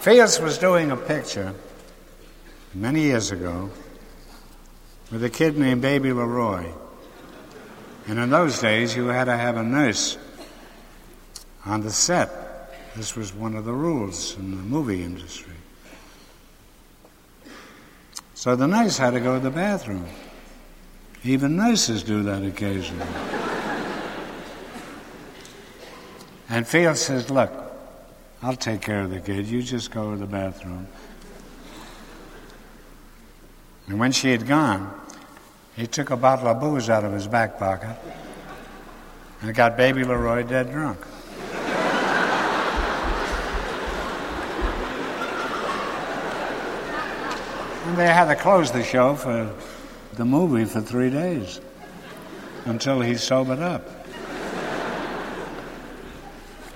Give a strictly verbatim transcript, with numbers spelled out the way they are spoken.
Fields was doing a picture many years ago with a kid named Baby Leroy. And in those days, you had to have a nurse on the set. This was one of the rules in the movie industry. So the nurse had to go to the bathroom. Even nurses do that occasionally. And Fields says, look, I'll take care of the kid. You just go to the bathroom. And when she had gone, he took a bottle of booze out of his back pocket and got Baby Leroy dead drunk. And they had to close the show for the movie for three days until he sobered up.